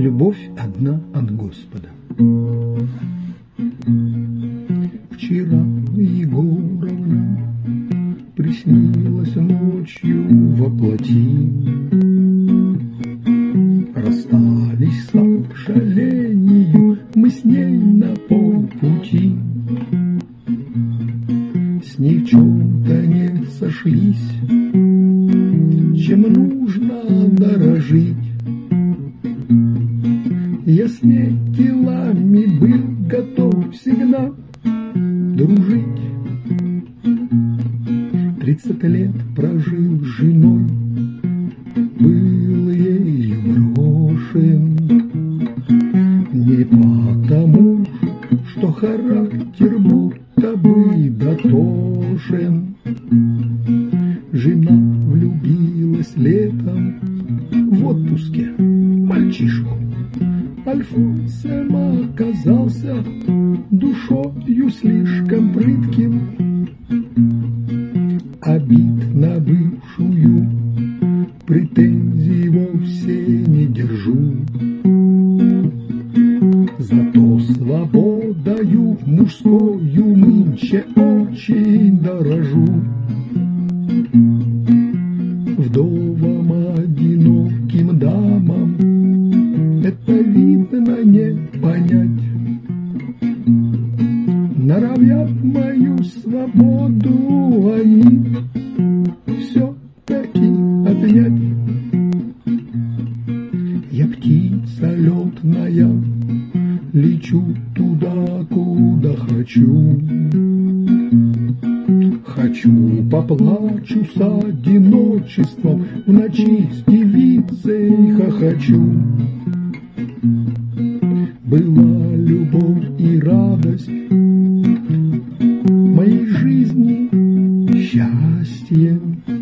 Любовь одна от Господа. Вчера Егоровна приснилась ночью воплоти. Расстались, к сожалению, мы с ней на полпути. С ней в чем-то не сошлись, чем нужно дорожить. Я с ней телами был готов всегда дружить. 30 лет прожил с женой, был ею брошен. Не потому, что характер будто бы дотошен. Жена влюбилась летом в отпуске мальчишку. Альфонсом оказался душою слишком прытким. Обид на бывшую претензий вовсе не держу. Зато свободою мужскою нынче очень дорожу. Вдовам одиноким дамам это видно не понять. Норовят мою свободу они все-таки отнять. Я птица летная, лечу туда, куда хочу. Хочу, поплачу с одиночеством, в ночи с девицей хохочу. Была любовь и радость моей жизни, счастье.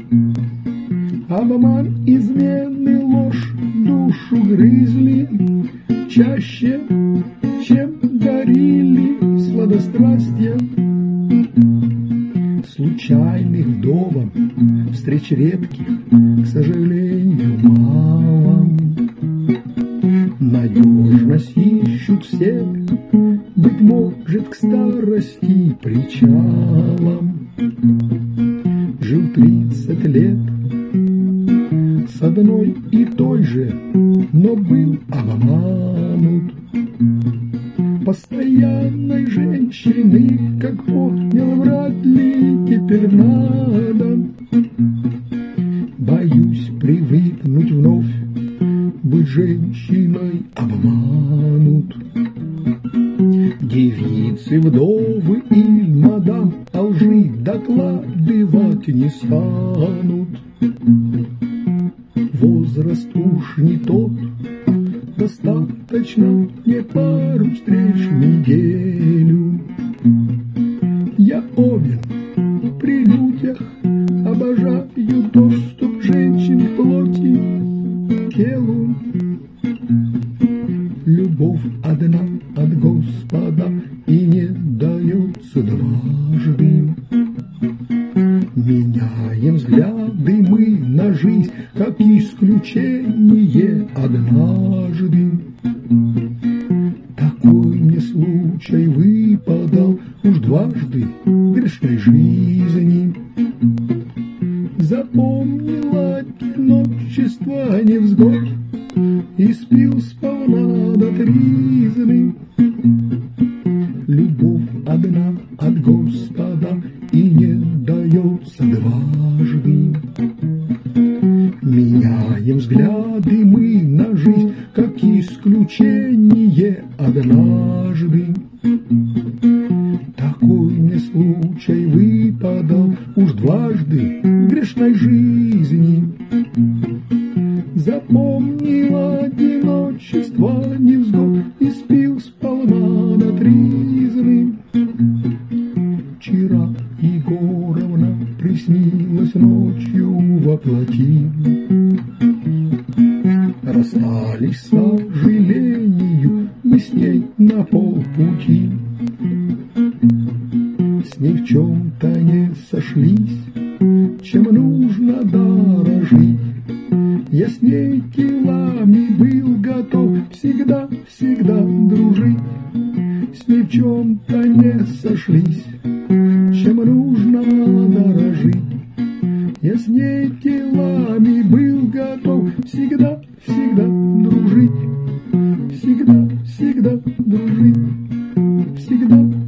Обман, измены, ложь душу грызли чаще, чем дарили сладострастья. Случайных вдовам встреч редких, к сожалению, мало. Надежность ищут все, быть может, к старости причалом. Жил 30 лет с одной и той же, но был обманут. Постоянной женщины, как понял, вряд ли теперь надо. Боюсь привыкнуть вновь, быть женщиной обманут. Девицы, вдовы и мадам о лжи докладывать не станут. Возраст уж не тот, достаточно не пару встреч в неделю. Я обен при людях, обожаю доступ женщин к плоти, к телу. Любовь одна от Господа и не дается дважды. Меняем взгляды мы на жизнь, как исключение однажды. Такой мне случай выпадал уж дважды в грешной жизни. Запомнил одиночество невзгод и спил сполна до тризны. Любовь одна от Господа и не дается дважды. Меняем взгляды мы на жизнь, как исключение однажды. Такой мне случай выпадал уж дважды в грешной жизни. Запомнил одиночество невзгод и спил сполна до тризны. Вчера Егоровна приснилась ночью воплоти. Расстались, к сожалению, мы с ней на полпути. С ней в чем-то не сошлись, чем нужно дорожить. Я с ней телами был готов всегда, всегда дружить. С ней в чем-то не сошлись, чем нужно дорожить. Я с ней телами был готов всегда, всегда дружить. Всегда, всегда дружить. Всегда.